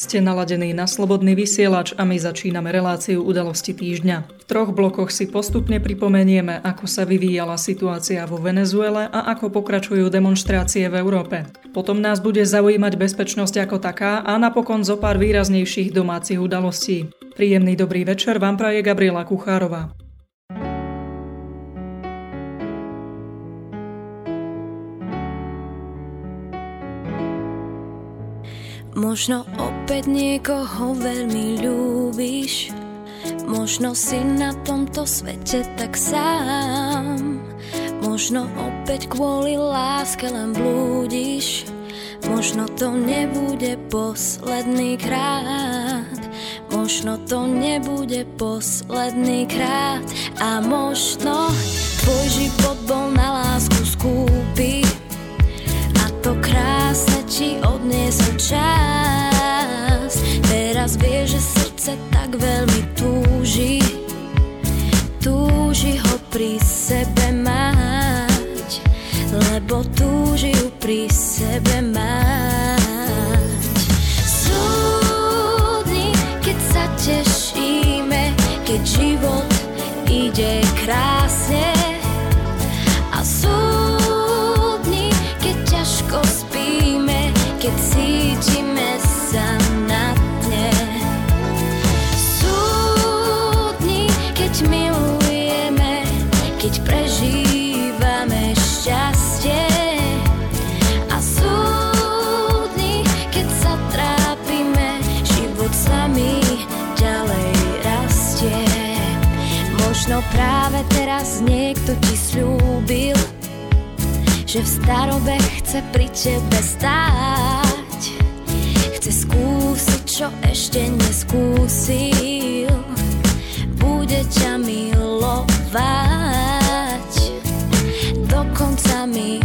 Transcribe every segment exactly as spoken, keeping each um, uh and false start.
Ste naladení na Slobodný vysielač a my začíname reláciu Udalosti týždňa. V troch blokoch si postupne pripomenieme, ako sa vyvíjala situácia vo Venezuele a ako pokračujú demonštrácie v Európe. Potom nás bude zaujímať bezpečnosť ako taká a napokon zo pár výraznejších domácich udalostí. Príjemný dobrý večer vám praje Gabriela Kuchárová. Možno opäť niekoho veľmi ľúbiš, možno si na tomto svete tak sám. Možno opäť kvôli láske len blúdiš, možno to nebude posledný krát. Možno to nebude posledný krát. A možno tvoj život bol na lásku skúpy a to krásne ti odniesol čas. Teraz vieš, že srdce tak veľmi túži, túži ho pri sebe mať, lebo túži ju pri sebe mať. Sú dni, keď sa tešíme, keď život ide krásne, a sú dni, keď ťažko spíme, keď cítime sa na dne. Sú dni, keď milujeme, keď prežívame šťastie, a sú dni, keď sa trápime, život s nami ďalej rastie. Možno práve teraz niekto ti sľúbil, že v starobe chce pri tebe stáť, chce skúsiť, čo ešte neskúsil, bude ťa milovať, dokonca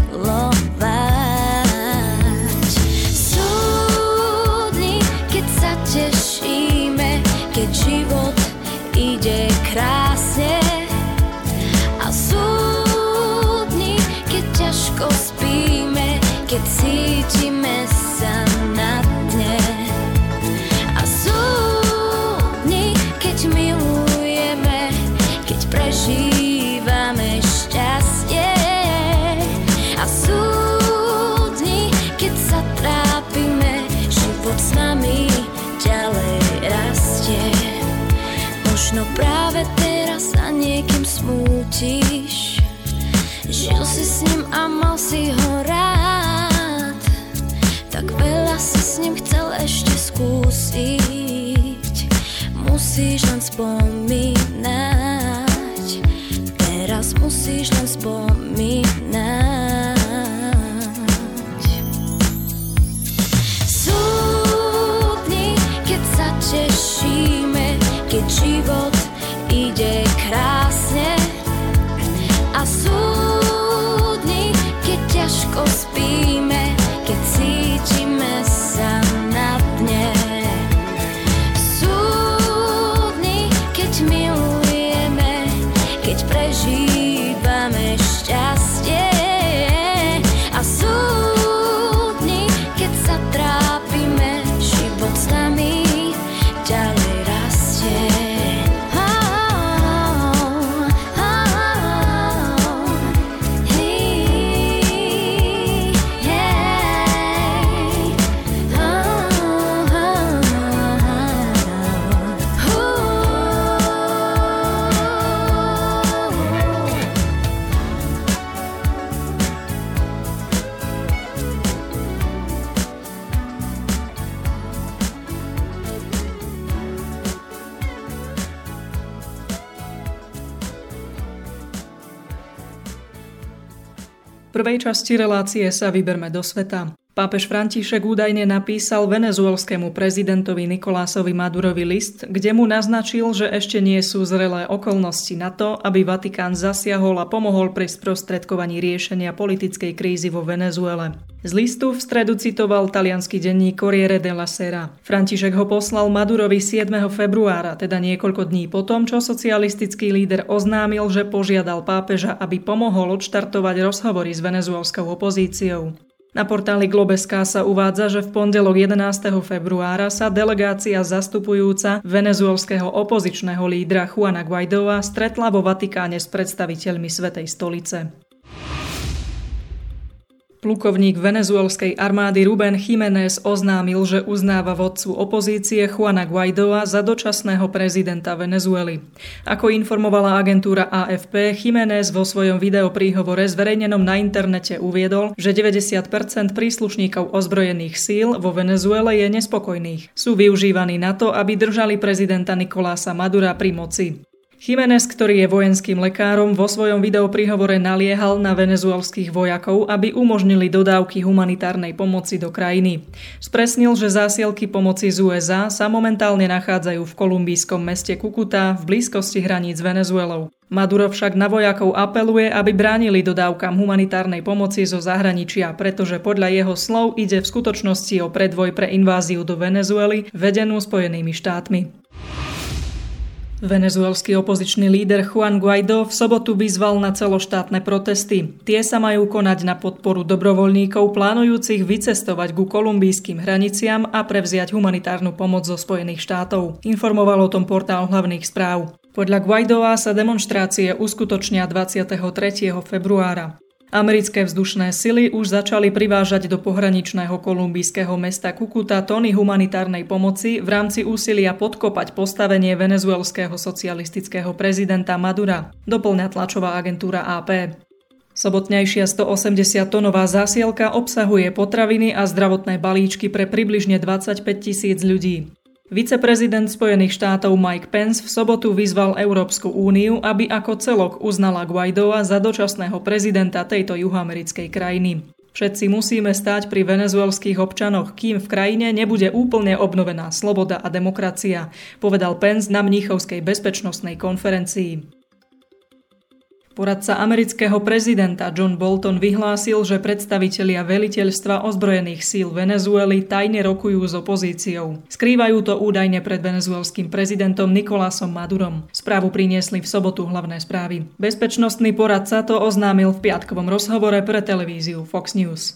milovať. Sú dni, keď sa tešíme, keď život ide krásne, a sú dni, keď ťažko spíme, keď cítime sa na dne. A sú dni, keď milujeme, keď prežívame šťastie, a sú dni, keď sa trápime, život s nami ďalej rastie. Možno práve teraz sa niekým smútiš, žil si s ním a mal si ho rád, tak veľa si s ním chcel ešte skúsiť. Musíš len spomínať, teraz musíš len spomínať. Sú dni, keď sa tešíme, keď život ide krásne, a sú dni, keď ťažko spíme, keď cítime sa na dne. Sú dni, keď milujeme, keď prežívame šťastie, a sú dni, keď sa trápime, život s nami ďalej rastie. V prvej časti relácie sa vyberme do sveta. Pápež František údajne napísal venezuelskému prezidentovi Nicolásovi Madurovi list, kde mu naznačil, že ešte nie sú zrelé okolnosti na to, aby Vatikán zasiahol a pomohol pri sprostredkovaní riešenia politickej krízy vo Venezuele. Z listu v stredu citoval taliansky denník Corriere della Sera. František ho poslal Madurovi siedmeho februára, teda niekoľko dní potom, čo socialistický líder oznámil, že požiadal pápeža, aby pomohol odštartovať rozhovory s venezuelskou opozíciou. Na portáli Globes.sk sa uvádza, že v pondelok jedenásteho februára sa delegácia zastupujúca venezuelského opozičného lídra Juana Guaidóa stretla vo Vatikáne s predstaviteľmi Svätej stolice. Plukovník venezuelskej armády Rubén Jiménez oznámil, že uznáva vodcu opozície Juana Guaidóa za dočasného prezidenta Venezuely. Ako informovala agentúra á ef pé, Jiménez vo svojom videopríhovore zverejnenom na internete uviedol, že deväťdesiat percent príslušníkov ozbrojených síl vo Venezuele je nespokojných. Sú využívaní na to, aby držali prezidenta Nicolása Madura pri moci. Jiménez, ktorý je vojenským lekárom, vo svojom videopríhovore naliehal na venezuelských vojakov, aby umožnili dodávky humanitárnej pomoci do krajiny. Spresnil, že zásielky pomoci z ú es á sa momentálne nachádzajú v kolumbijskom meste Cúcuta v blízkosti hraníc s Venezuelou. Maduro však na vojakov apeluje, aby bránili dodávkam humanitárnej pomoci zo zahraničia, pretože podľa jeho slov ide v skutočnosti o predvoj pre inváziu do Venezuely vedenú Spojenými štátmi. Venezuelský opozičný líder Juan Guaidó v sobotu vyzval na celoštátne protesty. Tie sa majú konať na podporu dobrovoľníkov plánujúcich vycestovať ku kolumbijským hraniciam a prevziať humanitárnu pomoc zo Spojených štátov. Informoval o tom portál hlavných správ. Podľa Guaidóa sa demonštrácie uskutočnia dvadsiateho tretieho februára. Americké vzdušné sily už začali privážať do pohraničného kolumbijského mesta Cúcuta tony humanitárnej pomoci v rámci úsilia podkopať postavenie venezuelského socialistického prezidenta Madura, doplňa tlačová agentúra á pé. Sobotnejšia stoosemdesiattonová zásielka obsahuje potraviny a zdravotné balíčky pre približne dvadsaťpäť tisíc ľudí. Viceprezident Spojených štátov Mike Pence v sobotu vyzval Európsku úniu, aby ako celok uznala Guaidóa za dočasného prezidenta tejto juhoamerickej krajiny. Všetci musíme stáť pri venezuelských občanoch, kým v krajine nebude úplne obnovená sloboda a demokracia, povedal Pence na Mníchovskej bezpečnostnej konferencii. Poradca amerického prezidenta John Bolton vyhlásil, že predstavitelia veliteľstva ozbrojených síl Venezuely tajne rokujú s opozíciou. Skrývajú to údajne pred venezuelským prezidentom Nicolásom Madurom. Správu priniesli v sobotu hlavné správy. Bezpečnostný poradca to oznámil v piatkovom rozhovore pre televíziu Fox News.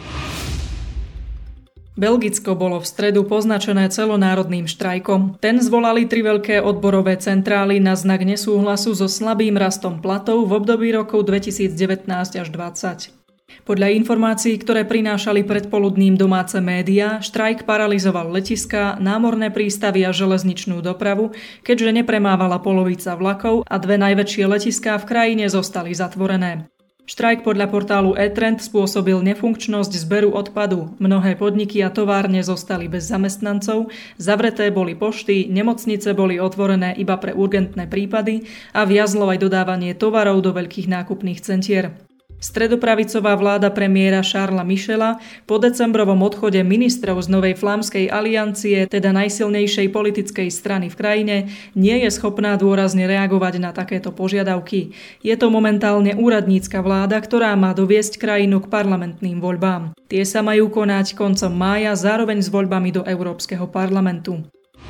Belgicko bolo v stredu poznačené celonárodným štrajkom. Ten zvolali tri veľké odborové centrály na znak nesúhlasu so slabým rastom platov v období rokov dvetisícdevätnásť až dvadsať. Podľa informácií, ktoré prinášali predpoludným domáce médiá, štrajk paralyzoval letiská, námorné prístavy a železničnú dopravu, keďže nepremávala polovica vlakov a dve najväčšie letiská v krajine zostali zatvorené. Štrajk podľa portálu e-Trend spôsobil nefunkčnosť zberu odpadu. Mnohé podniky a továrne zostali bez zamestnancov, zavreté boli pošty, nemocnice boli otvorené iba pre urgentné prípady a viazlo aj dodávanie tovarov do veľkých nákupných centier. Stredopravicová vláda premiéra Charlesa Michela po decembrovom odchode ministrov z Novej flámskej aliancie, teda najsilnejšej politickej strany v krajine, nie je schopná dôrazne reagovať na takéto požiadavky. Je to momentálne úradnícka vláda, ktorá má doviesť krajinu k parlamentným voľbám. Tie sa majú konať koncom mája zároveň s voľbami do Európskeho parlamentu.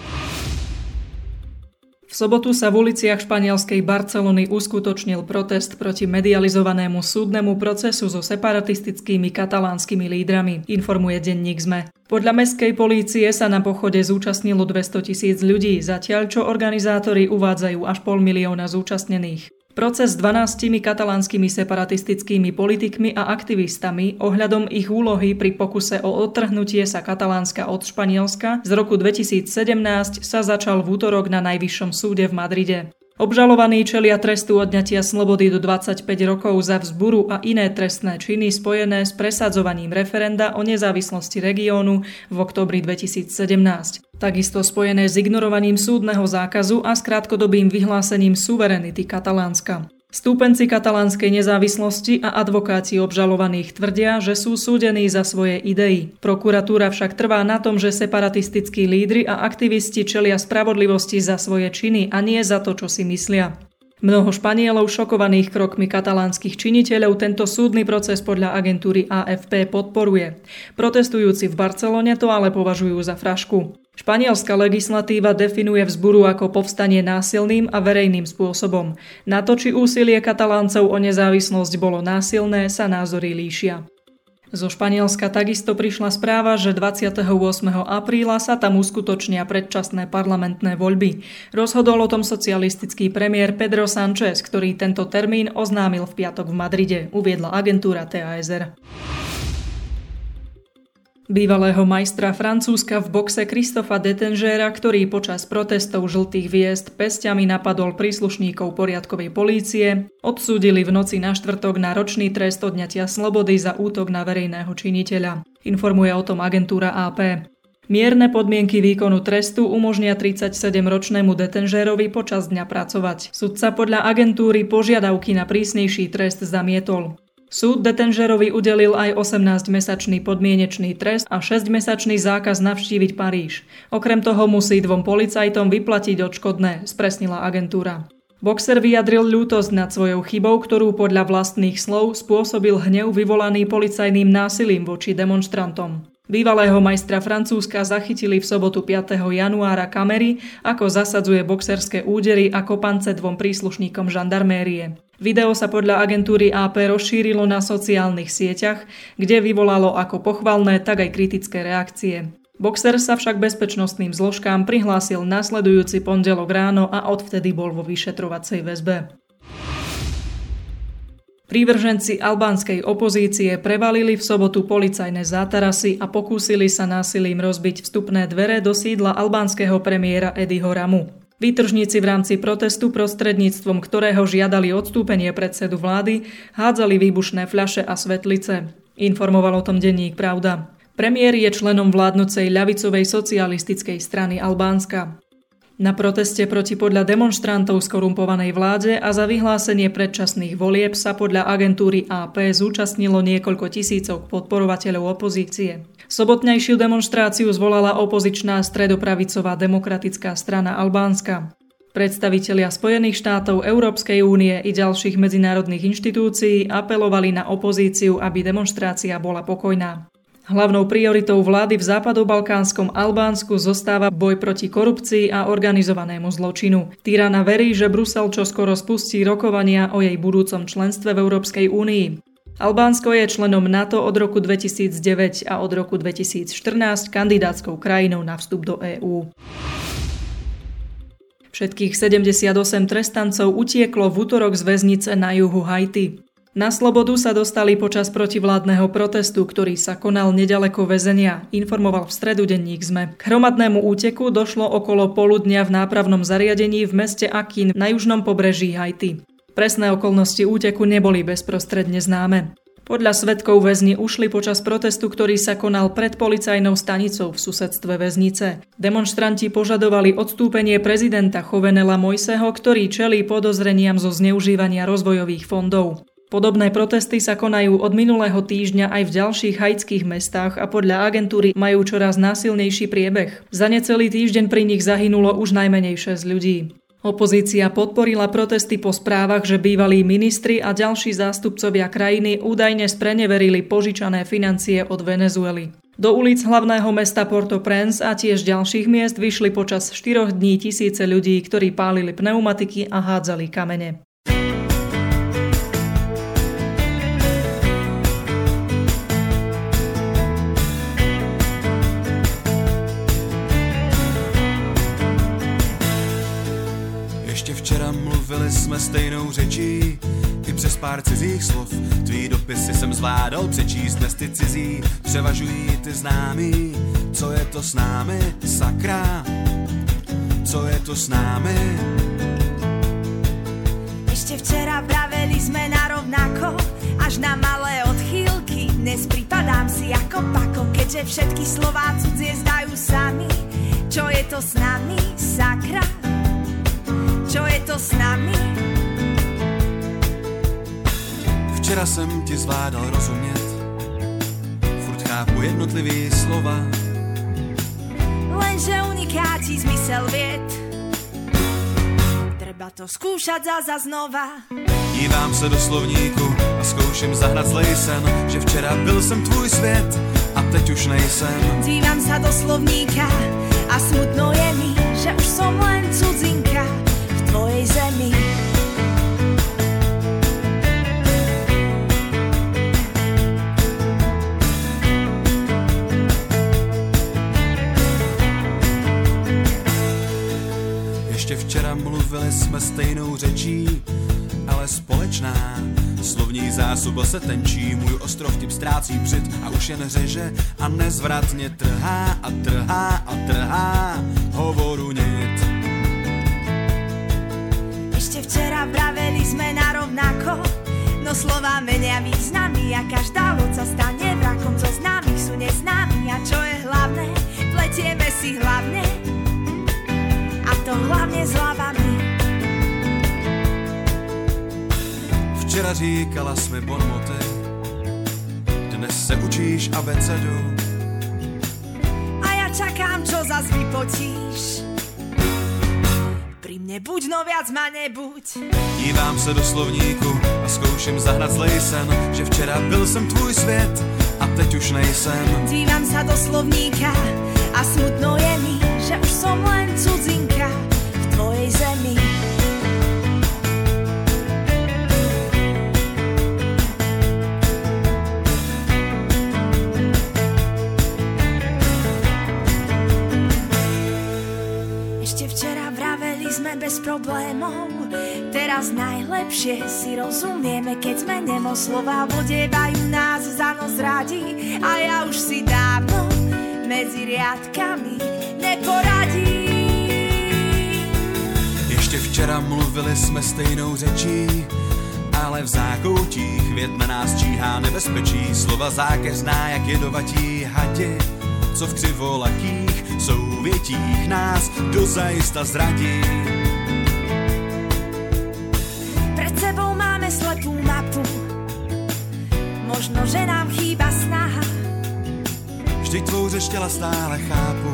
V sobotu sa v uliciach španielskej Barcelony uskutočnil protest proti medializovanému súdnemu procesu so separatistickými katalánskymi lídrami, informuje denník es em e. Podľa mestskej polície sa na pochode zúčastnilo dvestotisíc ľudí, zatiaľ čo organizátori uvádzajú až pol milióna zúčastnených. Proces s dvanástimi katalánskymi separatistickými politikmi a aktivistami ohľadom ich úlohy pri pokuse o odtrhnutie sa Katalánska od Španielska z roku dvetisícsedemnásť sa začal v útorok na Najvyššom súde v Madride. Obžalovaní čelia trestu odňatia slobody do dvadsaťpäť rokov za vzburu a iné trestné činy spojené s presadzovaním referenda o nezávislosti regiónu v októbri dvetisícsedemnásť. Takisto spojené s ignorovaním súdneho zákazu a s krátkodobým vyhlásením suverenity Katalánska. Stúpenci katalánskej nezávislosti a advokáti obžalovaných tvrdia, že sú súdení za svoje idei. Prokuratúra však trvá na tom, že separatistickí lídri a aktivisti čelia spravodlivosti za svoje činy a nie za to, čo si myslia. Mnoho Španielov šokovaných krokmi katalánskych činiteľov tento súdny proces podľa agentúry á ef pé podporuje. Protestujúci v Barcelone to ale považujú za frašku. Španielska legislatíva definuje vzburu ako povstanie násilným a verejným spôsobom. Na to, či úsilie Kataláncov o nezávislosť bolo násilné, sa názory líšia. Zo Španielska takisto prišla správa, že dvadsiateho ôsmeho apríla sa tam uskutočnia predčasné parlamentné voľby. Rozhodol o tom socialistický premiér Pedro Sánchez, ktorý tento termín oznámil v piatok v Madride, uviedla agentúra té a es er. Bývalého majstra Francúzska v boxe Christopha Dettengera, ktorý počas protestov žltých hviezd pesťami napadol príslušníkov poriadkovej polície, odsúdili v noci na štvrtok na ročný trest odňatia slobody za útok na verejného činiteľa. Informuje o tom agentúra á pé. Mierne podmienky výkonu trestu umožnia tridsaťsedemročnému Dettengerovi počas dňa pracovať. Sudca podľa agentúry požiadavky na prísnejší trest zamietol. Súd Dettengerovi udelil aj osemnásťmesačný podmienečný trest a šesťmesačný zákaz navštíviť Paríž. Okrem toho musí dvom policajtom vyplatiť odškodné, spresnila agentúra. Boxer vyjadril ľútosť nad svojou chybou, ktorú podľa vlastných slov spôsobil hnev vyvolaný policajným násilím voči demonštrantom. Bývalého majstra Francúzska zachytili v sobotu piateho januára kamery, ako zasadzuje boxerské údery a kopance dvom príslušníkom žandarmérie. Video sa podľa agentúry á pé rozšírilo na sociálnych sieťach, kde vyvolalo ako pochvalné, tak aj kritické reakcie. Boxer sa však bezpečnostným zložkám prihlásil nasledujúci pondelok ráno a odvtedy bol vo vyšetrovacej väzbe. Prívrženci albánskej opozície prevalili v sobotu policajné zátarasy a pokúsili sa násilím rozbiť vstupné dvere do sídla albánskeho premiéra Ediho Ramu. Výtržníci v rámci protestu, prostredníctvom ktorého žiadali odstúpenie predsedu vlády, hádzali výbušné fľaše a svetlice. Informoval o tom denník Pravda. Premiér je členom vládnucej ľavicovej socialistickej strany Albánska. Na proteste proti podľa demonštrantov skorumpovanej vláde a za vyhlásenie predčasných volieb sa podľa agentúry á pé zúčastnilo niekoľko tisícov podporovateľov opozície. Sobotnejšiu demonštráciu zvolala opozičná stredopravicová demokratická strana Albánska. Predstavitelia Spojených štátov, Európskej únie i ďalších medzinárodných inštitúcií apelovali na opozíciu, aby demonštrácia bola pokojná. Hlavnou prioritou vlády v západobalkánskom Albánsku zostáva boj proti korupcii a organizovanému zločinu. Tirana verí, že Brusel čoskoro spustí rokovania o jej budúcom členstve v Európskej únii. Albánsko je členom NATO od roku dvetisícdeväť a od roku dvetisícštrnásť kandidátskou krajinou na vstup do EÚ. Všetkých sedemdesiatosem trestancov utieklo v utorok z väznice na juhu Haiti. Na slobodu sa dostali počas protivládneho protestu, ktorý sa konal neďaleko väzenia, informoval v stredu denník es em e. K hromadnému úteku došlo okolo poludnia v nápravnom zariadení v meste Akin na južnom pobreží Haiti. Presné okolnosti úteku neboli bezprostredne známe. Podľa svedkov väzni ušli počas protestu, ktorý sa konal pred policajnou stanicou v susedstve väznice. Demonštranti požadovali odstúpenie prezidenta Jovenela Moiseho, ktorý čelí podozreniam zo zneužívania rozvojových fondov. Podobné protesty sa konajú od minulého týždňa aj v ďalších haitských mestách a podľa agentúry majú čoraz násilnejší priebeh. Za necelý týždeň pri nich zahynulo už najmenej šesť ľudí. Opozícia podporila protesty po správach, že bývalí ministri a ďalší zástupcovia krajiny údajne spreneverili požičané financie od Venezuely. Do ulic hlavného mesta Port-au-Prince a tiež ďalších miest vyšli počas štyroch dní tisíce ľudí, ktorí pálili pneumatiky a hádzali kamene. Včera mluvili jsme stejnou řečí, i přes pár cizích slov. Tvý dopisy jsem zvládal přečíst, dnes ty cizí převažují ty známý. Co je to s námi, sakra? Co je to s námi? Ešte včera vraveli sme narovnako, až na malé odchýlky. Dnes pripadám si ako pako, keďže všetky slová cudzie zdajú sami. Čo je to s nami, sakra? Čo je to s nami? Včera jsem ti zvládal rozumět, furt chápu jednotlivý slova. Lenže uniká ti zmysel vied, treba to skúšať za znova. Dívám se do slovníku a zkouším zahnat zlej sen, že včera byl jsem tvůj svět a teď už nejsem. Dívam sa do slovníka a smutno je mi, že už som len cudzinka v tvojej zemi. mluvili jsme stejnou řečí, ale společná. Slovní zásoba se tenčí, můj ostrov tím ztrácí břit a už jen řeže a nezvratně trhá a trhá a trhá hovoru nit. Ešte včera vraveli sme narovnako, no slova menia významy a každá loď sa stane vrakom. Zo známych sú neznámi a čo je hlavné, pletieme si hlavne a to hlavne s hlavami. Včera říkala jsme bonmoty, dnes se učíš abecedu. A ja čakám, čo zas vypotíš. Pri mne buď, no viac ma nebuď. Dívám se do slovníku a zkouším zahnat zlej sen, že včera byl jsem tvůj svět a teď už nejsem. Dívam sa do slovníka a smutno je mi, že už som len cudzinka v tvojej zemi. Sme bez problémov, teraz najlepšie si rozumieme, keď sme nemo, slova vodievajú nás za nos radi a ja už si dávno medzi riadkami neporadím. Ještě včera mluvili jsme stejnou řečí, ale v zákoutích věd na nás číhá nebezpečí. Slova zákeřná jak jedovatí hadi, co v křivolakých souvětích nás dozajista zradí. Pred sebou máme slepú mapu, možno, že nám chýba snaha. Vždyť tvou řeč těla stále chápu,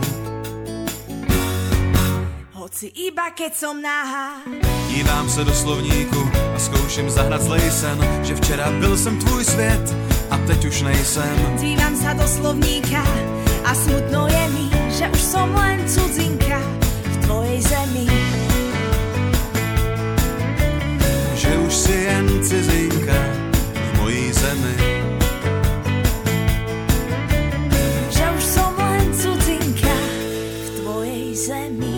hoci iba keď som nahá. Dívám se do slovníku a zkouším zahnat zlej sen, že včera byl jsem tvůj svět a teď už nejsem. Dívam sa do slovníka a smutno je mi, že už som len cudzinka v tvojej zemi. Že už si jen cizinka v mojí zemi. Že už som len cudzinka v tvojej zemi.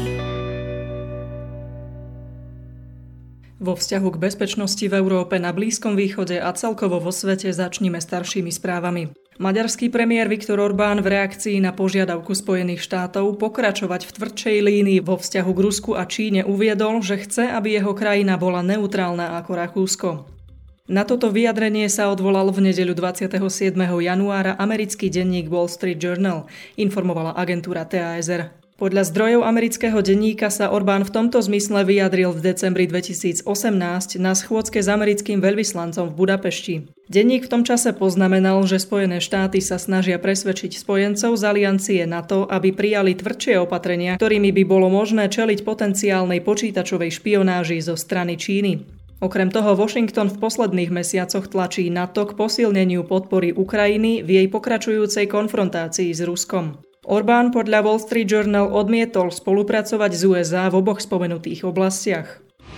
Vo vzťahu k bezpečnosti v Európe, na Blízkom východe a celkovo vo svete začnime staršími správami. Maďarský premiér Viktor Orbán v reakcii na požiadavku Spojených štátov pokračovať v tvrdšej línii vo vzťahu k Rusku a Číne uviedol, že chce, aby jeho krajina bola neutrálna ako Rakúsko. Na toto vyjadrenie sa odvolal v nedeľu dvadsiateho siedmeho januára americký denník Wall Street Journal, informovala agentúra té á es er. Podľa zdrojov amerického denníka sa Orbán v tomto zmysle vyjadril v decembri dvetisícosemnásť na schôdzke s americkým veľvyslancom v Budapešti. Denník v tom čase poznamenal, že Spojené štáty sa snažia presvedčiť spojencov z aliancie NATO, aby prijali tvrdšie opatrenia, ktorými by bolo možné čeliť potenciálnej počítačovej špionáži zo strany Číny. Okrem toho Washington v posledných mesiacoch tlačí NATO k posilneniu podpory Ukrajiny v jej pokračujúcej konfrontácii s Ruskom. Orbán podľa Wall Street Journal odmietol spolupracovať s ú es á v oboch spomenutých oblastiach.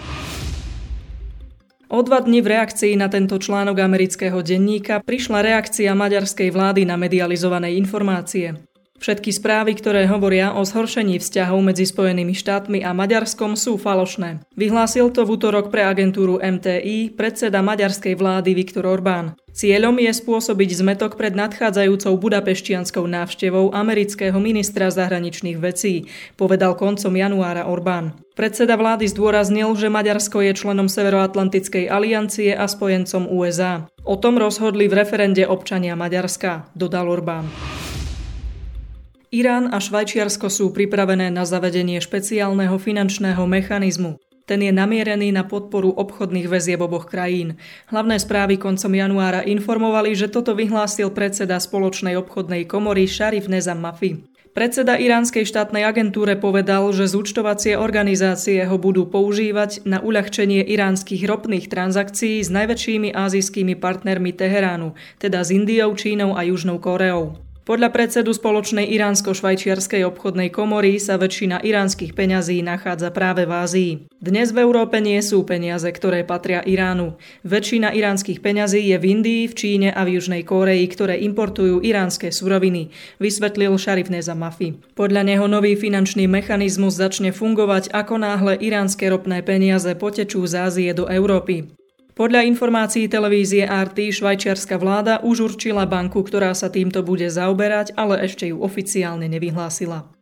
O dva dni v reakcii na tento článok amerického denníka prišla reakcia maďarskej vlády na medializované informácie. Všetky správy, ktoré hovoria o zhoršení vzťahov medzi Spojenými štátmi a Maďarskom, sú falošné. Vyhlásil to v utorok pre agentúru em té í predseda maďarskej vlády Viktor Orbán. Cieľom je spôsobiť zmätok pred nadchádzajúcou budapešťanskou návštevou amerického ministra zahraničných vecí, povedal koncom januára Orbán. Predseda vlády zdôraznil, že Maďarsko je členom Severoatlantickej aliancie a spojencom ú es á. O tom rozhodli v referende občania Maďarska, dodal Orbán. Irán a Švajčiarsko sú pripravené na zavedenie špeciálneho finančného mechanizmu. Ten je namierený na podporu obchodných väzieb oboch krajín. Hlavné správy koncom januára informovali, že toto vyhlásil predseda spoločnej obchodnej komory Šarif Nezam Mafi. Predseda iránskej štátnej agentúre povedal, že zúčtovacie organizácie ho budú používať na uľahčenie iránskych ropných transakcií s najväčšími ázijskými partnermi Teheránu, teda s Indiou, Čínou a Južnou Kóreou. Podľa predsedu spoločnej iránsko-švajčiarskej obchodnej komory sa väčšina iránskych peňazí nachádza práve v Ázii. Dnes v Európe nie sú peniaze, ktoré patria Iránu. Väčšina iránskych peňazí je v Indii, v Číne a v Južnej Kórei, ktoré importujú iránske suroviny, vysvetlil Šarif Neza Mafi. Podľa neho nový finančný mechanizmus začne fungovať, ako náhle iránske ropné peniaze potečú z Ázie do Európy. Podľa informácií televízie er té švajčiarska vláda už určila banku, ktorá sa týmto bude zaoberať, ale ešte ju oficiálne nevyhlásila.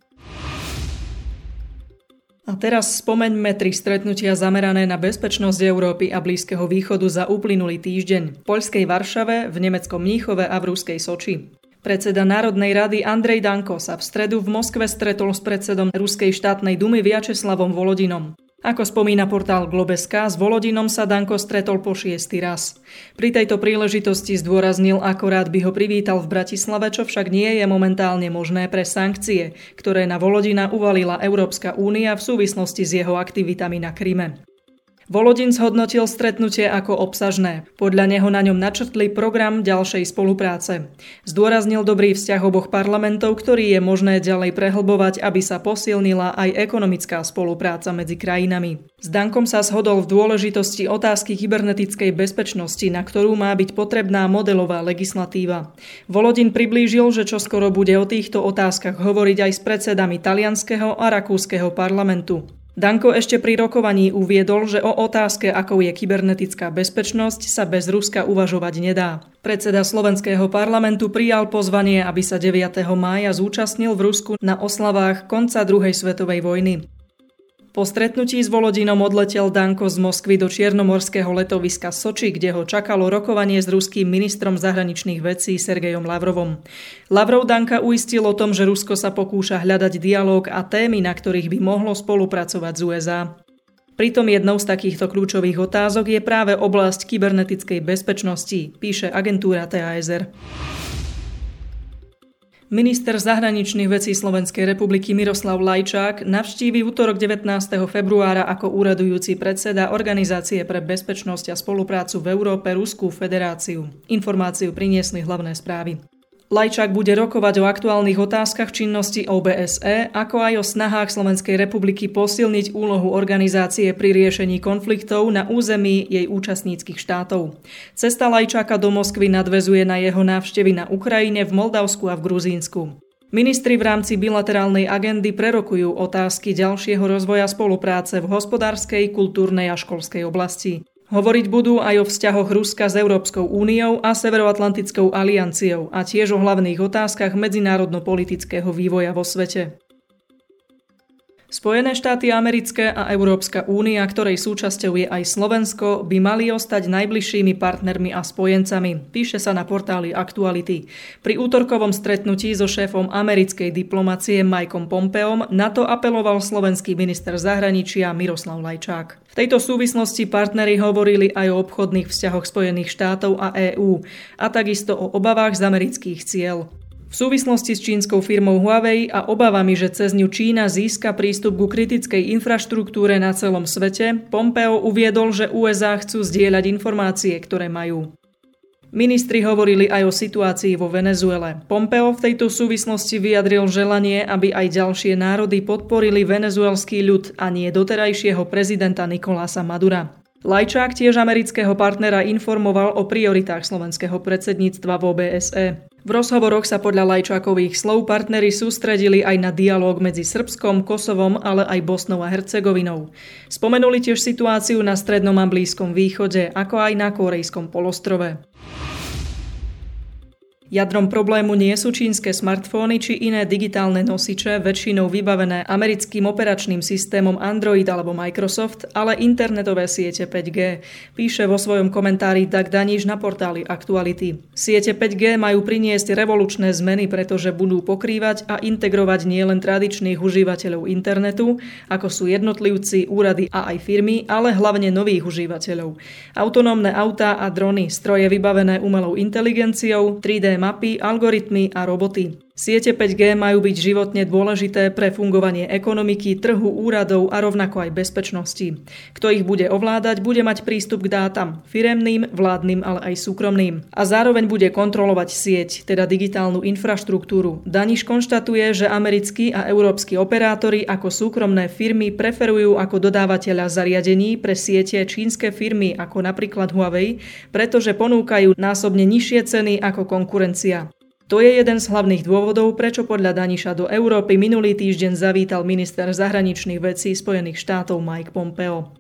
A teraz spomeňme tri stretnutia zamerané na bezpečnosť Európy a Blízkeho východu za uplynulý týždeň. V poľskej Varšave, v nemeckom Mníchove a v ruskej Soči. Predseda Národnej rady Andrej Danko sa v stredu v Moskve stretol s predsedom Ruskej štátnej dumy Vjačeslavom Volodinom. Ako spomína portál Globes.sk, s Volodinom sa Danko stretol po šiesty raz. Pri tejto príležitosti zdôraznil, ako rád by ho privítal v Bratislave, čo však nie je momentálne možné pre sankcie, ktoré na Volodina uvalila Európska únia v súvislosti s jeho aktivitami na Kryme. Volodin zhodnotil stretnutie ako obsažné. Podľa neho na ňom načrtli program ďalšej spolupráce. Zdôraznil dobrý vzťah oboch parlamentov, ktorý je možné ďalej prehlbovať, aby sa posilnila aj ekonomická spolupráca medzi krajinami. S Dankom sa zhodol v dôležitosti otázky kybernetickej bezpečnosti, na ktorú má byť potrebná modelová legislatíva. Volodin priblížil, že čoskoro bude o týchto otázkach hovoriť aj s predsedami talianskeho a rakúskeho parlamentu. Danko ešte pri rokovaní uviedol, že o otázke, akou je kybernetická bezpečnosť, sa bez Ruska uvažovať nedá. Predseda slovenského parlamentu prijal pozvanie, aby sa deviateho mája zúčastnil v Rusku na oslavách konca druhej svetovej vojny. Po stretnutí s Volodinom odletel Danko z Moskvy do čiernomorského letoviska Soči, kde ho čakalo rokovanie s ruským ministrom zahraničných vecí Sergejom Lavrovom. Lavrov Danka uistil o tom, že Rusko sa pokúša hľadať dialóg a témy, na ktorých by mohlo spolupracovať s ú es á. Pritom jednou z takýchto kľúčových otázok je práve oblasť kybernetickej bezpečnosti, píše agentúra té á es er. Minister zahraničných vecí Slovenskej republiky Miroslav Lajčák navštívi útorok devätnásteho februára ako úradujúci predseda Organizácie pre bezpečnosť a spoluprácu v Európe Ruskú federáciu. Informáciu priniesli hlavné správy. Lajčák bude rokovať o aktuálnych otázkach činnosti ó bé es é, ako aj o snahách Slovenskej republiky posilniť úlohu organizácie pri riešení konfliktov na území jej účastníckych štátov. Cesta Lajčáka do Moskvy nadväzuje na jeho návštevy na Ukrajine, v Moldavsku a v Gruzínsku. Ministri v rámci bilaterálnej agendy prerokujú otázky ďalšieho rozvoja spolupráce v hospodárskej, kultúrnej a školskej oblasti. Hovoriť budú aj o vzťahoch Ruska s Európskou úniou a Severoatlantickou alianciou a tiež o hlavných otázkach medzinárodno-politického vývoja vo svete. Spojené štáty americké a Európska únia, ktorej súčasťou je aj Slovensko, by mali ostať najbližšími partnermi a spojencami, píše sa na portáli Aktuality. Pri útorkovom stretnutí so šéfom americkej diplomacie Mikeom Pompeom na to apeloval slovenský minister zahraničia Miroslav Lajčák. V tejto súvislosti partneri hovorili aj o obchodných vzťahoch Spojených štátov a EÚ a takisto o obavách z amerických ciel. V súvislosti s čínskou firmou Huawei a obavami, že cez ňu Čína získa prístup ku kritickej infraštruktúre na celom svete, Pompeo uviedol, že ú es á chcú zdieľať informácie, ktoré majú. Ministri hovorili aj o situácii vo Venezuele. Pompeo v tejto súvislosti vyjadril želanie, aby aj ďalšie národy podporili venezuelský ľud a nie doterajšieho prezidenta Nicolása Madura. Lajčák tiež amerického partnera informoval o prioritách slovenského predsedníctva v ó bé es é. V rozhovoroch sa podľa Lajčákových slov partneri sústredili aj na dialóg medzi Srbskom, Kosovom, ale aj Bosnou a Hercegovinou. Spomenuli tiež situáciu na Strednom a Blízkom východe, ako aj na Kórejskom polostrove. Jadrom problému nie sú čínske smartfóny či iné digitálne nosiče, väčšinou vybavené americkým operačným systémom Android alebo Microsoft, ale internetové siete päť gé, píše vo svojom komentári Dag Daniš na portáli Aktuality. Siete päť gé majú priniesť revolučné zmeny, pretože budú pokrývať a integrovať nielen tradičných užívateľov internetu, ako sú jednotlivci, úrady a aj firmy, ale hlavne nových užívateľov. Autonómne autá a drony, stroje vybavené umelou inteligenciou, tri dé mapy, algoritmy a roboty. Siete päť G majú byť životne dôležité pre fungovanie ekonomiky, trhu, úradov a rovnako aj bezpečnosti. Kto ich bude ovládať, bude mať prístup k dátam, firemným, vládnym, ale aj súkromným. A zároveň bude kontrolovať sieť, teda digitálnu infraštruktúru. Daniš konštatuje, že americkí a európski operátori ako súkromné firmy preferujú ako dodávateľa zariadení pre siete čínske firmy ako napríklad Huawei, pretože ponúkajú násobne nižšie ceny ako konkurencia. To je jeden z hlavných dôvodov, prečo podľa Daniša do Európy minulý týždeň zavítal minister zahraničných vecí Spojených štátov Mike Pompeo.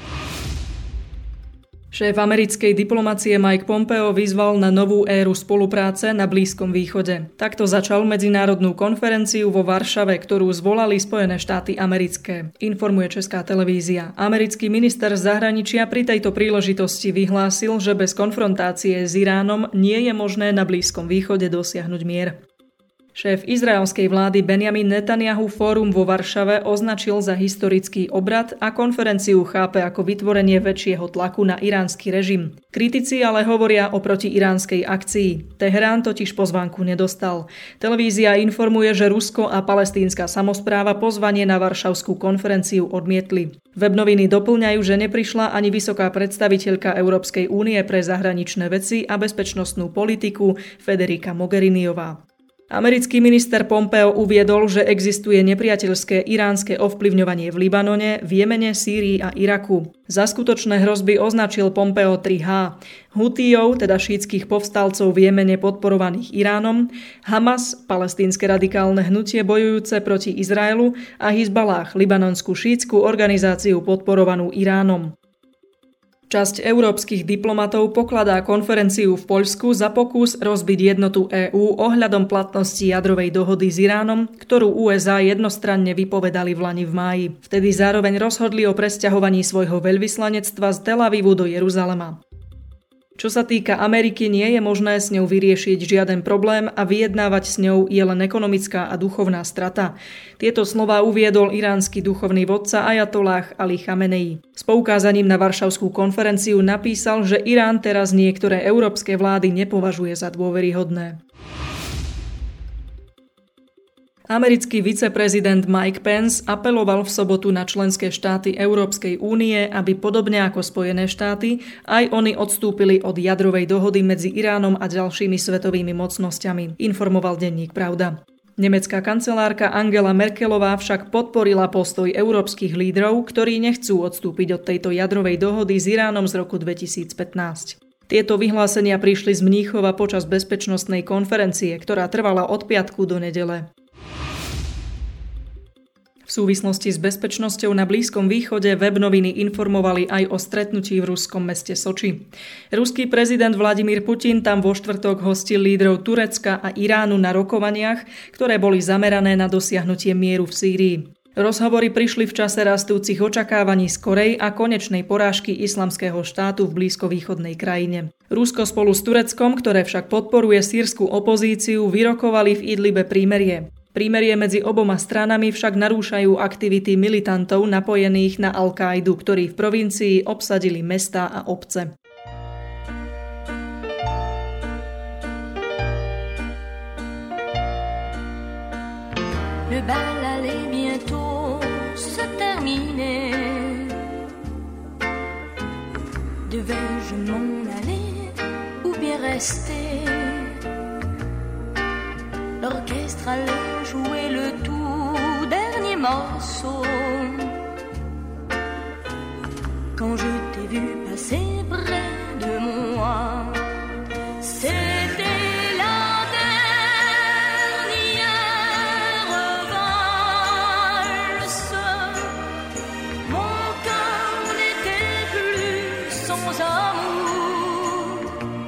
Šéf americkej diplomacie Mike Pompeo vyzval na novú éru spolupráce na Blízkom východe. Takto začal medzinárodnú konferenciu vo Varšave, ktorú zvolali Spojené štáty americké. Informuje Česká televízia. Americký minister zahraničia pri tejto príležitosti vyhlásil, že bez konfrontácie s Iránom nie je možné na Blízkom východe dosiahnuť mier. Šéf izraelskej vlády Benjamin Netanyahu fórum vo Varšave označil za historický obrad a konferenciu chápe ako vytvorenie väčšieho tlaku na iránsky režim. Kritici ale hovoria o protiiránskej akcii. Teherán totiž pozvánku nedostal. Televízia informuje, že Rusko a palestínska samospráva pozvanie na varšavskú konferenciu odmietli. Webnoviny doplňajú, že neprišla ani vysoká predstaviteľka Európskej únie pre zahraničné veci a bezpečnostnú politiku Federica Mogheriniová. Americký minister Pompeo uviedol, že existuje nepriateľské iránske ovplyvňovanie v Libanone, v Jemene, Sýrii a Iraku. Za skutočné hrozby označil Pompeo tri há. Hutijov, teda šítskych povstalcov v Jemene podporovaných Iránom, Hamas, palestínske radikálne hnutie bojujúce proti Izraelu a Hizbalách, libanonskú šítsku organizáciu podporovanú Iránom. Časť európskych diplomatov pokladá konferenciu v Poľsku za pokus rozbiť jednotu EÚ ohľadom platnosti jadrovej dohody s Iránom, ktorú ú es á jednostranne vypovedali v lani v máji. Vtedy zároveň rozhodli o presťahovaní svojho veľvyslanectva z Tel Avivu do Jeruzalema. Čo sa týka Ameriky, nie je možné s ňou vyriešiť žiaden problém a vyjednávať s ňou je len ekonomická a duchovná strata. Tieto slová uviedol iránsky duchovný vodca ajatolláh Ali Chamenei. S poukázaním na Varšavskú konferenciu napísal, že Irán teraz niektoré európske vlády nepovažuje za dôveryhodné. Americký viceprezident Mike Pence apeloval v sobotu na členské štáty Európskej únie, aby podobne ako Spojené štáty, aj oni odstúpili od jadrovej dohody medzi Iránom a ďalšími svetovými mocnosťami, informoval denník Pravda. Nemecká kancelárka Angela Merkelová však podporila postoj európskych lídrov, ktorí nechcú odstúpiť od tejto jadrovej dohody s Iránom z roku dvetisícpätnásť. Tieto vyhlásenia prišli z Mníchova počas bezpečnostnej konferencie, ktorá trvala od piatku do nedele. V súvislosti s bezpečnosťou na Blízkom východe webnoviny informovali aj o stretnutí v ruskom meste Soči. Ruský prezident Vladimír Putin tam vo štvrtok hostil lídrov Turecka a Iránu na rokovaniach, ktoré boli zamerané na dosiahnutie mieru v Sýrii. Rozhovory prišli v čase rastúcich očakávaní skorej a konečnej porážky islamského štátu v blízkovýchodnej krajine. Rusko spolu s Tureckom, ktoré však podporuje sýrsku opozíciu, vyrokovali v Idlibe prímerie. Prímerie medzi oboma stranami však narúšajú aktivity militantov napojených na Al-Kaidu, ktorí v provincii obsadili mestá a obce. Le bal allait bientôt se terminer. Devais-je m'en aller ou bien rester? L'orchestre allait jouer le tout dernier morceau. Quand je t'ai vu passer près de moi, c'était la dernière valse. Mon cœur n'était plus sans amour.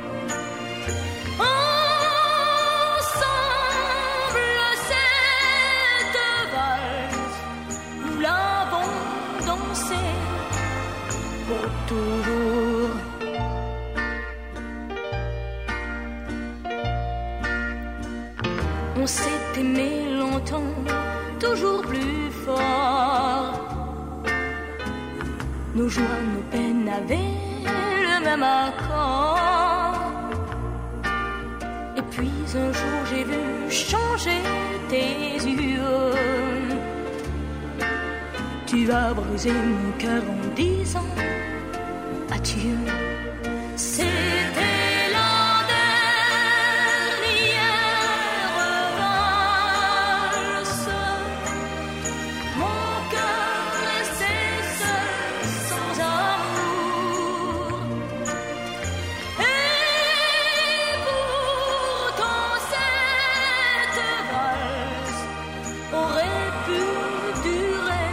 Toujours. On s'est aimé longtemps, toujours plus fort. Nos joies, nos peines avaient le même accord. Et puis un jour j'ai vu changer tes yeux. Tu as brisé mon cœur en disant adieu. C'était la dernière valse. Mon cœur restait seul sans amour. Et pourtant cette valse aurait pu durer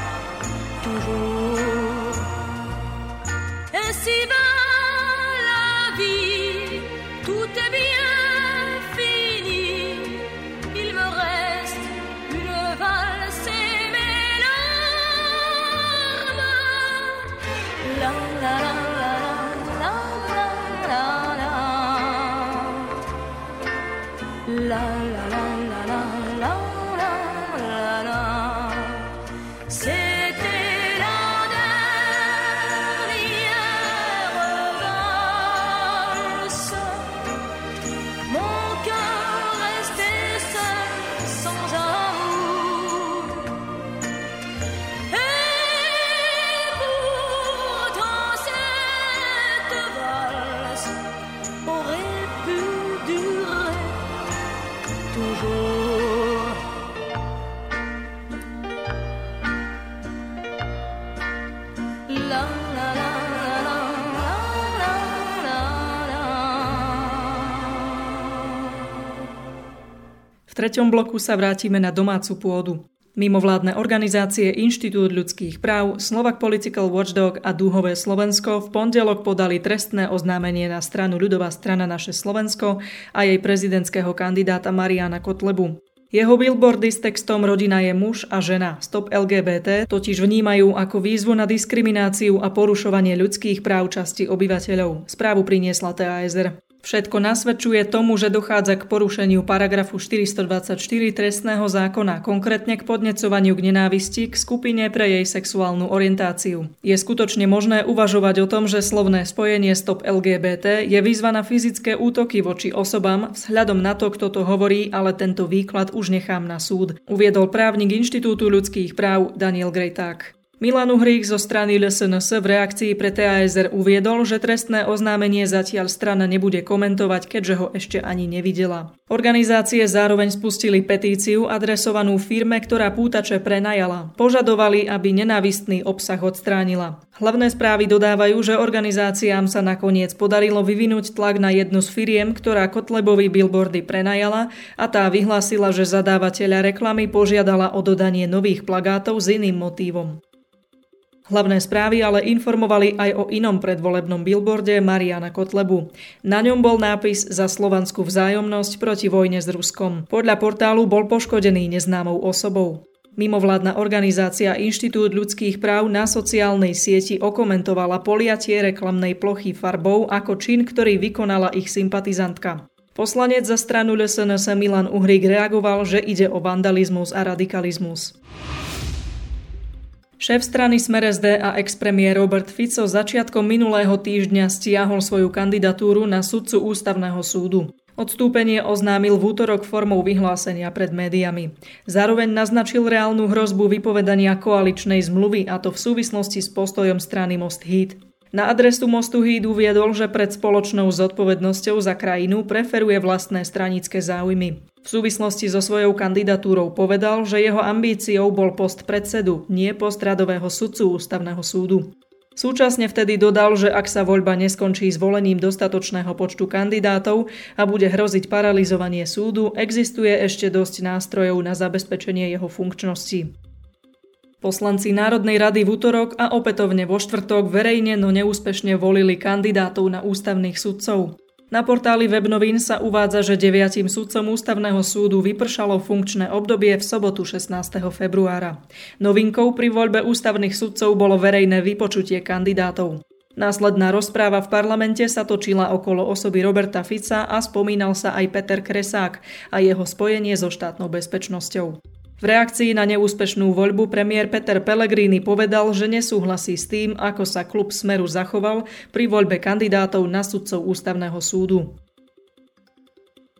toujours. Ainsi va la vie, tout est bien fini. Il me reste une valse et mes larmes. La la la la la la la la la la la la la la la. C'était la dernière valse. Mon cœur restait seul sans amour. Et pourtant cette valse aurait pu durer toujours. La la la la la la la la. V treťom bloku sa vrátime na domácu pôdu. Mimovládne organizácie Inštitút ľudských práv, Slovak Political Watchdog a Dúhové Slovensko v pondelok podali trestné oznámenie na stranu Ľudová strana Naše Slovensko a jej prezidentského kandidáta Mariana Kotlebu. Jeho billboardy s textom Rodina je muž a žena, stop el gé bé té totiž vnímajú ako výzvu na diskrimináciu a porušovanie ľudských práv časti obyvateľov. Správu priniesla té a es er. Všetko nasvedčuje tomu, že dochádza k porušeniu paragrafu štyristodvadsaťštyri trestného zákona, konkrétne k podnecovaniu k nenávisti k skupine pre jej sexuálnu orientáciu. Je skutočne možné uvažovať o tom, že slovné spojenie stop el gé bé té je výzva na fyzické útoky voči osobám vzhľadom na to, kto to hovorí, ale tento výklad už nechám na súd, uviedol právnik Inštitútu ľudských práv Daniel Grejták. Milan Uhrík zo strany el es en es v reakcii pre té a es er uviedol, že trestné oznámenie zatiaľ strana nebude komentovať, keďže ho ešte ani nevidela. Organizácie zároveň spustili petíciu adresovanú firme, ktorá pútače prenajala. Požadovali, aby nenávistný obsah odstránila. Hlavné správy dodávajú, že organizáciám sa nakoniec podarilo vyvinúť tlak na jednu z firiem, ktorá Kotlebovi billboardy prenajala, a tá vyhlásila, že zadávateľa reklamy požiadala o dodanie nových plagátov s iným motívom. Hlavné správy ale informovali aj o inom predvolebnom billboarde Mariana Kotlebu. Na ňom bol nápis Za slovanskú vzájomnosť proti vojne s Ruskom. Podľa portálu bol poškodený neznámou osobou. Mimovládna organizácia Inštitút ľudských práv na sociálnej sieti okomentovala poliatie reklamnej plochy farbou ako čin, ktorý vykonala ich sympatizantka. Poslanec za stranu el es en es Milan Uhrík reagoval, že ide o vandalizmus a radikalizmus. Šéf strany Smer es dé a ex-premiér Robert Fico začiatkom minulého týždňa stiahol svoju kandidatúru na sudcu Ústavného súdu. Odstúpenie oznámil v útorok formou vyhlásenia pred médiami. Zároveň naznačil reálnu hrozbu vypovedania koaličnej zmluvy, a to v súvislosti s postojom strany Most Híd. Na adresu Mostu Híd uviedol, že pred spoločnou zodpovednosťou za krajinu preferuje vlastné stranické záujmy. V súvislosti so svojou kandidatúrou povedal, že jeho ambíciou bol post predsedu, nie post radového sudcu Ústavného súdu. Súčasne vtedy dodal, že ak sa voľba neskončí zvolením dostatočného počtu kandidátov a bude hroziť paralizovanie súdu, existuje ešte dosť nástrojov na zabezpečenie jeho funkčnosti. Poslanci Národnej rady v útorok a opätovne vo štvrtok verejne, no neúspešne volili kandidátov na ústavných sudcov. Na portáli Webnovín sa uvádza, že deviatim sudcom Ústavného súdu vypršalo funkčné obdobie v sobotu šestnásteho februára. Novinkou pri voľbe ústavných sudcov bolo verejné vypočutie kandidátov. Následná rozpráva v parlamente sa točila okolo osoby Roberta Fica a spomínal sa aj Peter Kresák a jeho spojenie so štátnou bezpečnosťou. V reakcii na neúspešnú voľbu premiér Peter Pellegrini povedal, že nesúhlasí s tým, ako sa klub Smeru zachoval pri voľbe kandidátov na sudcov Ústavného súdu.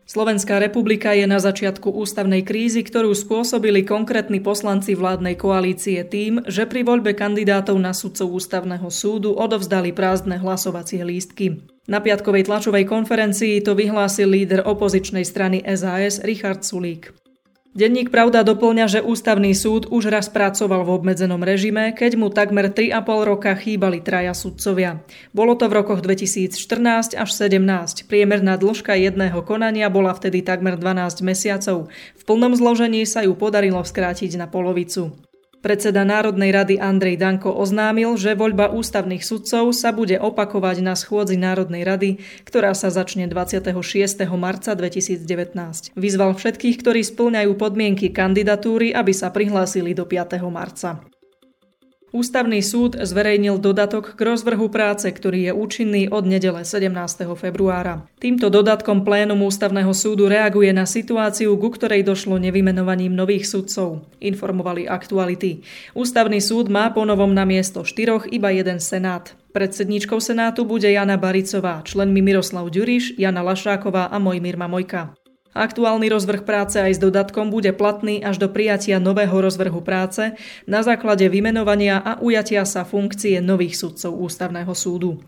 Slovenská republika je na začiatku ústavnej krízy, ktorú spôsobili konkrétni poslanci vládnej koalície tým, že pri voľbe kandidátov na sudcov ústavného súdu odovzdali prázdne hlasovacie lístky. Na piatkovej tlačovej konferencii to vyhlásil líder opozičnej strany es a es Richard Sulík. Denník Pravda doplňa, že ústavný súd už raz pracoval v obmedzenom režime, keď mu takmer tri a pol roka chýbali traja sudcovia. Bolo to v rokoch dvetisícštrnásť až sedemnásť. Priemerná dĺžka jedného konania bola vtedy takmer dvanásť mesiacov. V plnom zložení sa ju podarilo skrátiť na polovicu. Predseda Národnej rady Andrej Danko oznámil, že voľba ústavných sudcov sa bude opakovať na schôdzi Národnej rady, ktorá sa začne dvadsiateho šiesteho marca dvetisícdevätnásť. Vyzval všetkých, ktorí spĺňajú podmienky kandidatúry, aby sa prihlásili do piateho marca. Ústavný súd zverejnil dodatok k rozvrhu práce, ktorý je účinný od nedele sedemnásteho februára. Týmto dodatkom plénum Ústavného súdu reaguje na situáciu, ku ktorej došlo nevymenovaním nových sudcov, informovali Aktuality. Ústavný súd má ponovom na miesto štyroch iba jeden senát. Predsedníčkou senátu bude Jana Baricová, členmi Miroslav Ďuriš, Jana Lašáková a Mojmír Mamojka. Aktuálny rozvrh práce aj s dodatkom bude platný až do prijatia nového rozvrhu práce na základe vymenovania a ujatia sa funkcie nových sudcov Ústavného súdu.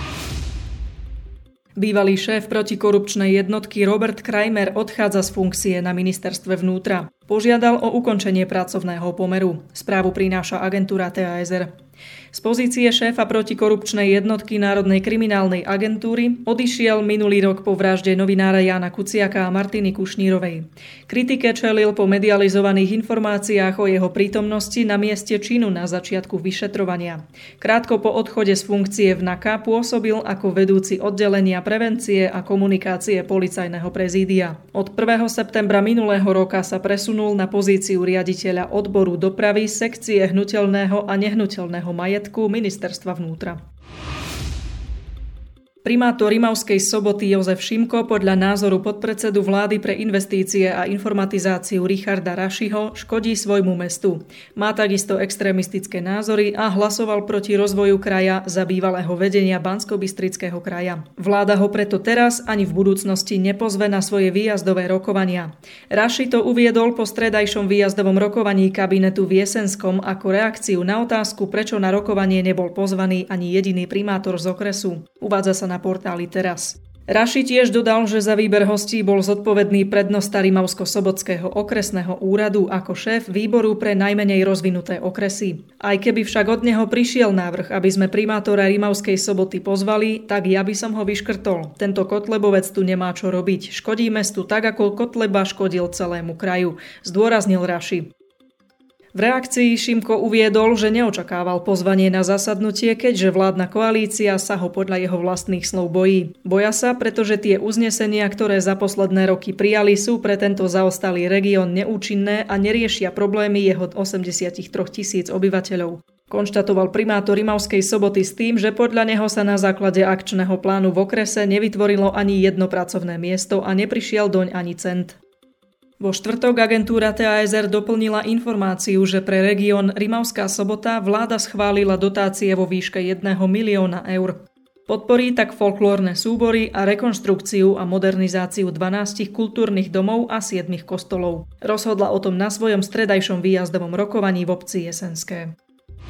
Bývalý šéf protikorupčnej jednotky Robert Krajmer odchádza z funkcie na ministerstve vnútra. Požiadal o ukončenie pracovného pomeru. Správu prináša agentúra té a es er. Z pozície šéfa protikorupčnej jednotky Národnej kriminálnej agentúry odišiel minulý rok po vražde novinára Jána Kuciaka a Martiny Kušnírovej. Kritike čelil po medializovaných informáciách o jeho prítomnosti na mieste činu na začiatku vyšetrovania. Krátko po odchode z funkcie v NAKA pôsobil ako vedúci oddelenia prevencie a komunikácie policajného prezídia. Od prvého septembra minulého roka sa presunul na pozíciu riaditeľa odboru dopravy sekcie hnuteľného a nehnuteľného majetku Ministerstva vnútra. Primátor Rimavskej Soboty Jozef Šimko podľa názoru podpredsedu vlády pre investície a informatizáciu Richarda Rašiho škodí svojmu mestu. Má takisto extrémistické názory a hlasoval proti rozvoju kraja za bývalého vedenia Banskobystrického kraja. Vláda ho preto teraz ani v budúcnosti nepozve na svoje výjazdové rokovania. Raši to uviedol po stredajšom výjazdovom rokovaní kabinetu v Jesenskom ako reakciu na otázku, prečo na rokovanie nebol pozvaný ani jediný primátor z okresu. Uvádza sa na portáli Teraz. Raši tiež dodal, že za výber hostí bol zodpovedný prednosta Rimavsko-Sobotského okresného úradu ako šéf výboru pre najmenej rozvinuté okresy. Aj keby však od neho prišiel návrh, aby sme primátora Rimavskej Soboty pozvali, tak ja by som ho vyškrtol. Tento Kotlebovec tu nemá čo robiť. Škodí mestu tak, ako Kotleba škodil celému kraju, zdôraznil Raši. V reakcii Šimko uviedol, že neočakával pozvanie na zasadnutie, keďže vládna koalícia sa ho podľa jeho vlastných slov bojí. Boja sa, pretože tie uznesenia, ktoré za posledné roky prijali, sú pre tento zaostalý región neúčinné a neriešia problémy jeho osemdesiattri tisíc obyvateľov. Konštatoval primátor Rimavskej Soboty s tým, že podľa neho sa na základe akčného plánu v okrese nevytvorilo ani jedno pracovné miesto a neprišiel doň ani cent. Vo štvrtok agentúra té a es er doplnila informáciu, že pre región Rimavská Sobota vláda schválila dotácie vo výške jedného milióna eur. Podporí tak folklórne súbory a rekonštrukciu a modernizáciu dvanástich kultúrnych domov a siedmich kostolov. Rozhodla o tom na svojom stredajšom výjazdovom rokovaní v obci Jesenské.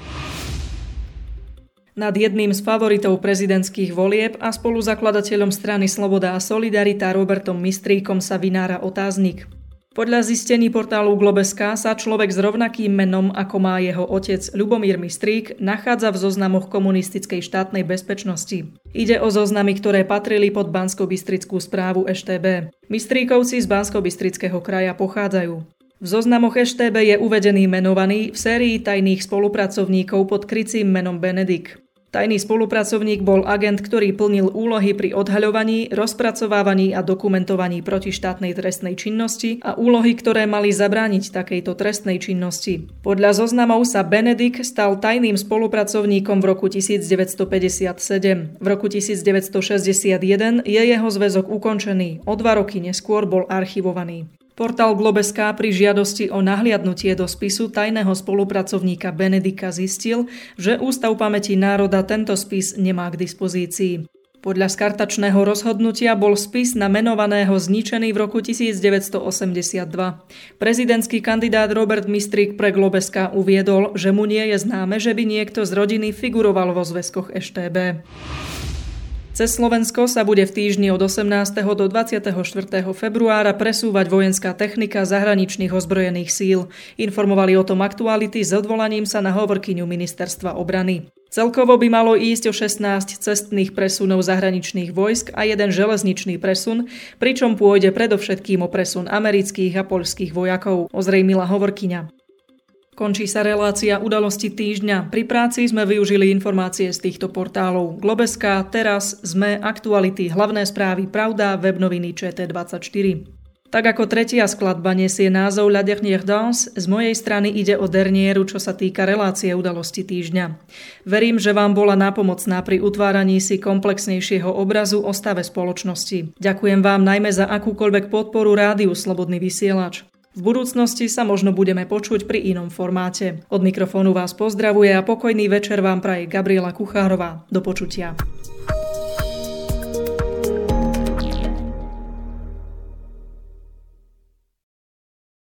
Nad jedným z favoritov prezidentských volieb a spoluzakladateľom strany Sloboda a Solidarita Robertom Mistríkom sa vynára otáznik. Podľa zistení portálu Globes.sk sa človek s rovnakým menom, ako má jeho otec Ľubomír Mistrík, nachádza v zoznamoch komunistickej štátnej bezpečnosti. Ide o zoznamy, ktoré patrili pod Banskobystrickú správu es té bé. Mistríkovci z Banskobystrického kraja pochádzajú. V zoznamoch es té bé je uvedený menovaný v sérii tajných spolupracovníkov pod krycím menom Benedik. Tajný spolupracovník bol agent, ktorý plnil úlohy pri odhaľovaní, rozpracovávaní a dokumentovaní protištátnej trestnej činnosti a úlohy, ktoré mali zabrániť takejto trestnej činnosti. Podľa zoznamov sa Benedik stal tajným spolupracovníkom v roku devätnásťstopäťdesiatsedem. V roku devätnásťstošesťdesiatjeden je jeho zväzok ukončený, o dva roky neskôr bol archivovaný. Portál Globes.sk pri žiadosti o nahliadnutie do spisu tajného spolupracovníka Benedika zistil, že Ústav pamäti národa tento spis nemá k dispozícii. Podľa skartačného rozhodnutia bol spis na menovaného zničený v roku devätnásťstoosemdesiatdva. Prezidentský kandidát Robert Mistrík pre Globeska uviedol, že mu nie je známe, že by niekto z rodiny figuroval vo zväzkoch es té bé. Cez Slovensko sa bude v týždni od osemnásteho do dvadsiateho štvrtého februára presúvať vojenská technika zahraničných ozbrojených síl. Informovali o tom Aktuality s odvolaním sa na hovorkyňu ministerstva obrany. Celkovo by malo ísť o šestnásť cestných presunov zahraničných vojsk a jeden železničný presun, pričom pôjde predovšetkým o presun amerických a poľských vojakov, ozrejmila hovorkyňa. Končí sa relácia Udalosti týždňa. Pri práci sme využili informácie z týchto portálov: Globeska, Teraz, SME, Aktuality, Hlavné správy, Pravda, webnoviny Č T dvadsaťštyri. Tak ako tretia skladba nesie názov La dernière danse, z mojej strany ide o dernieru, čo sa týka relácie Udalosti týždňa. Verím, že vám bola nápomocná pri utváraní si komplexnejšieho obrazu o stave spoločnosti. Ďakujem vám najmä za akúkoľvek podporu rádiu Slobodný vysielač. V budúcnosti sa možno budeme počuť pri inom formáte. Od mikrofónu vás pozdravuje a pokojný večer vám praje Gabriela Kuchárová. Do počutia.